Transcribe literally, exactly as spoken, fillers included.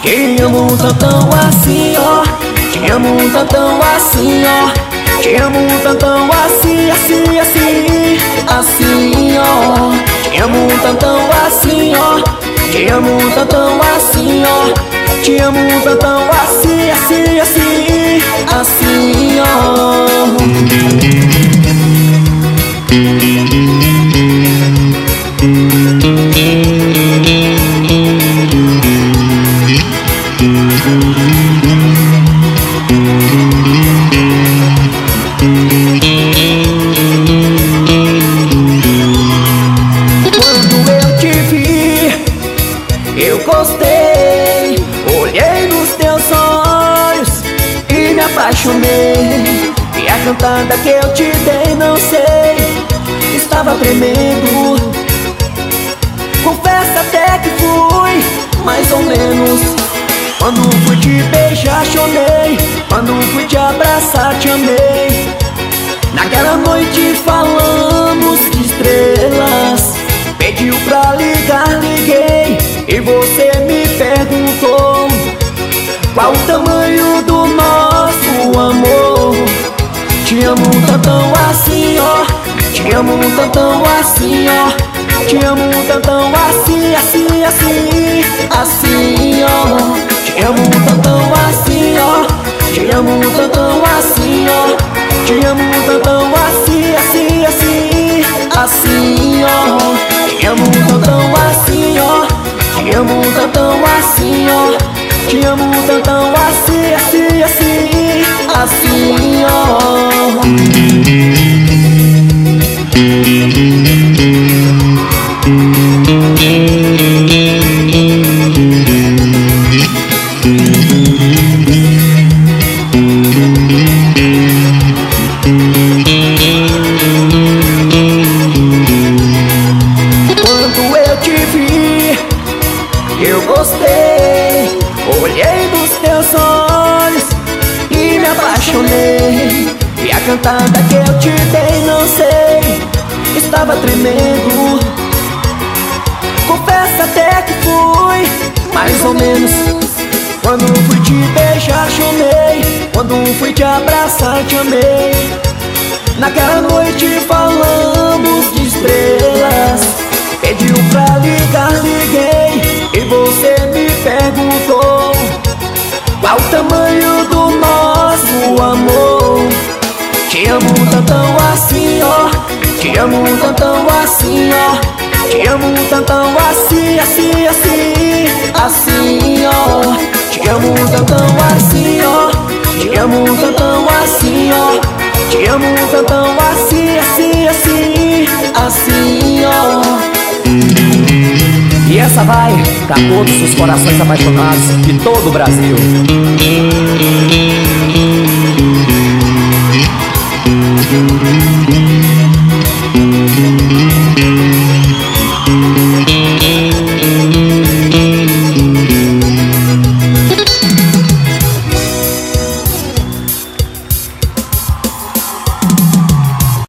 Te amo tantão assim, ó. Te amo tantão assim, ó. Te amo tantão assim, assim, assim, assim, ó. Te amo tantão assim, ó. Te amo tantão assim, ó. Te amo tantão assim, assim, assim, assim, ó. Quando eu te vi, eu gostei. Olhei nos teus olhos e me apaixonei. E a cantada que eu te dei, não sei, estava tremendo. Confesso até que fui mais ou menos. Quando fui te beijar, chorei. Quando fui te abraçar, te amei. Naquela noite falamos de estrelas. Pediu pra ligar, liguei. E você me perguntou qual o tamanho do nosso amor. Te amo tantão assim, ó. Te amo tantão assim, ó. Te amo tantão assim, assim, assim, assim, ó. Te amo tantão assim, ó. Te amo tantão assim, ó. Te amo tantão assim, assim, assim, assim, ó. Te amo tantão assim, ó. Te amo tantão assim, ó. Te amo tantão assim, assim, assim, assim, ó. Quando eu te vi, eu gostei. Olhei nos teus olhos e me apaixonei. E a cantada que eu te dei, não sei, estava tremendo. Confesso até que fui mais ou menos. Quando fui te beijar, chorei. Quando fui te abraçar, te amei. Naquela noite falamos de estrelas. Pediu pra ligar, liguei. E você me perguntou qual o tamanho do nosso amor. Te amo tantão assim, ó. Te amo tantão assim, ó. Te amo tantão assim, assim, assim, assim, ó. Te amo tantão assim, ó. Te amo tantão assim, ó. Te amo tantão assim, assim, assim, assim, ó. E essa vai pra todos os corações apaixonados de todo o Brasil.